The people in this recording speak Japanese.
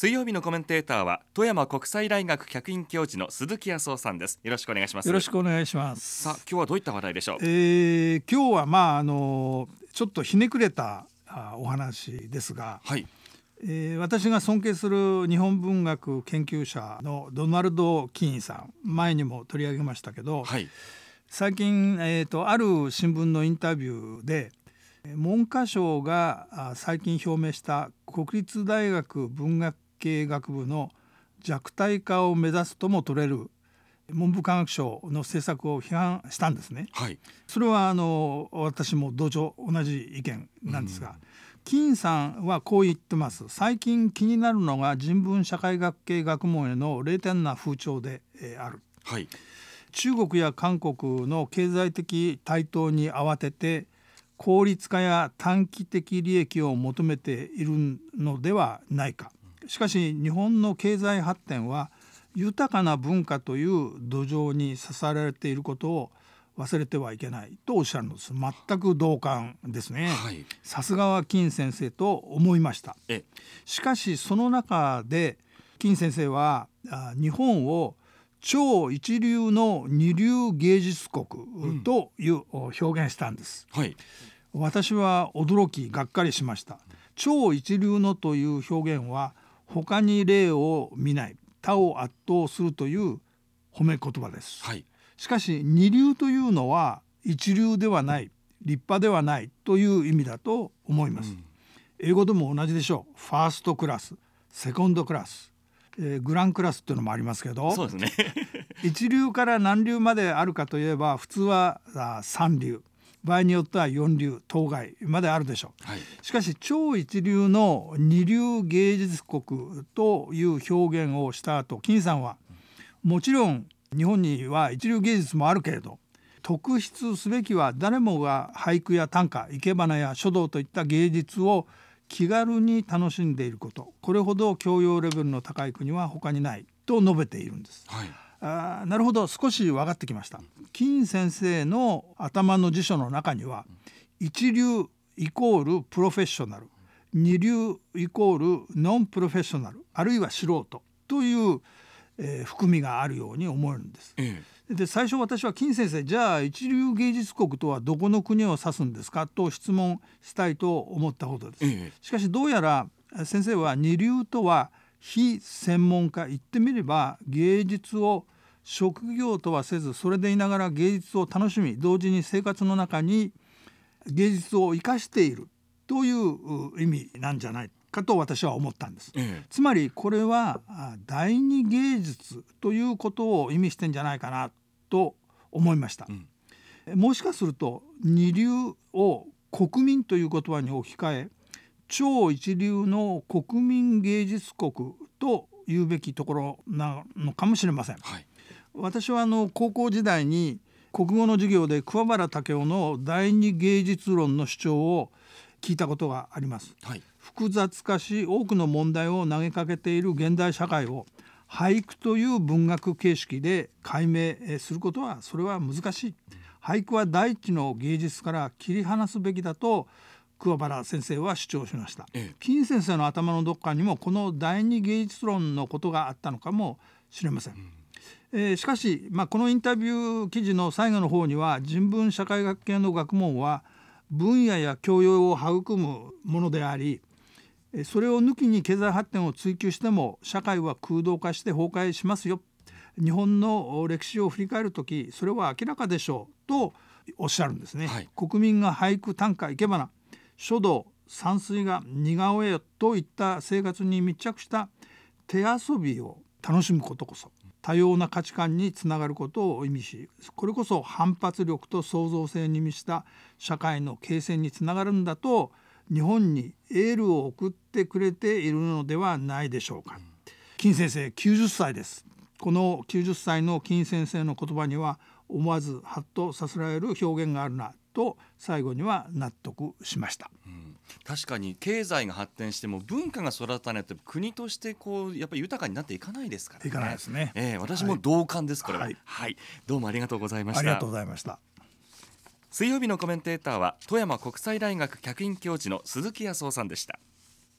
水曜日のコメンテーターは富山国際大学客員教授の鈴木康夫さんです。よろしくお願いします。 よろしくお願いします。 さあ、今日はどういった話題でしょう。 今日はちょっとひねくれたお話ですが、 はい。 私が尊敬する日本文学研究者のドナルド・キーンさん、前にも取り上げましたけど、 はい。 最近、ある新聞のインタビューで文科省が最近表明した国立大学文学系学部の弱体化を目指すとも取れる文部科学省の政策を批判したんですね。 はい。 それは私も同じ意見なんですが、金さんはこう言ってます。最近気になるのが人文社会学系学問への冷淡な風潮である。 はい。 中国や韓国の経済的台頭に慌てて効率化や短期的利益を求めているのではないか。しかし日本の経済発展は豊かな文化という土壌に支えられていることを忘れてはいけないとおっしゃるのです。全く同感ですね。 はい。 さすがは金先生と思いました。しかしその中で金先生は日本を超一流の二流芸術国という表現したんです。 はい。 私は驚きがっかりしました。超一流のという表現は他に例を見ない、他を圧倒するという褒め言葉です。 はい。 しかし二流というのは一流ではない、立派ではないという意味だと思います。英語でも同じでしょう。ファーストクラス、セコンドクラス、グランクラスっていうのもありますけど、 そうですね。 一流から何流まであるかといえば普通は三流、場合によっては四流、当該まであるでしょう。 はい。 しかし超一流の二流芸術国という表現をした後、金さんはもちろん日本には一流芸術もあるけれど、特筆すべきは誰もが俳句や短歌、生け花や書道といった芸術を気軽に楽しんでいること、これほど教養レベルの高い国は他にないと述べているんです。 はい。 なるほど、少し分かってきました。金先生の頭の辞書の中には一流イコールプロフェッショナル、二流イコールノンプロフェッショナル、あるいは素人という、含みがあるように思えるんです。で、最初私は金先生、じゃあ一流芸術国とはどこの国を指すんですかと質問したいと思ったほどです。しかしどうやら先生は二流とは非専門家、言ってみれば芸術を職業とはせず、それでいながら芸術を楽しみ、同時に生活の中に芸術を生かしているという意味なんじゃないかと私は思ったんです。つまりこれは第二芸術ということを意味してんじゃないかなと思いました。もしかすると二流を国民という言葉に置き換え、超一流の国民芸術国と言うべきところなのかもしれません。 はい。 私は高校時代に国語の授業で桑原武雄の第二芸術論の主張を聞いたことがあります。 はい。 複雑化し多くの問題を投げかけている現代社会を俳句という文学形式で解明することは、それは難しい。俳句は第一の芸術から切り離すべきだと桑原先生は主張しました。金先生の頭のどこかにもこの第二芸術論のことがあったのかもしれません。しかし、このインタビュー記事の最後の方には、人文社会学系の学問は分野や教養を育むものであり、それを抜きに経済発展を追求しても社会は空洞化して崩壊しますよ。日本の歴史を振り返るとき、それは明らかでしょうとおっしゃるんですね。 はい。 国民が俳句、短歌、生け花、書道、山水画、似顔絵といった生活に密着した手遊びを楽しむことこそ多様な価値観につながることを意味し、これこそ反発力と創造性に満ちた社会の形成につながるんだと日本にエールを送ってくれているのではないでしょうか。金先生90歳です。この90歳の金先生の言葉には思わずハッとさせられる表現があるなと最後には納得しました。 確かに経済が発展しても文化が育たないと国としてやっぱり豊かになっていかないですからね。 いかないですね。 私も同感です、これは。 はい。 どうもありがとうございました。 ありがとうございました。 水曜日のコメンテーターは富山国際大学客員教授の鈴木康夫さんでした。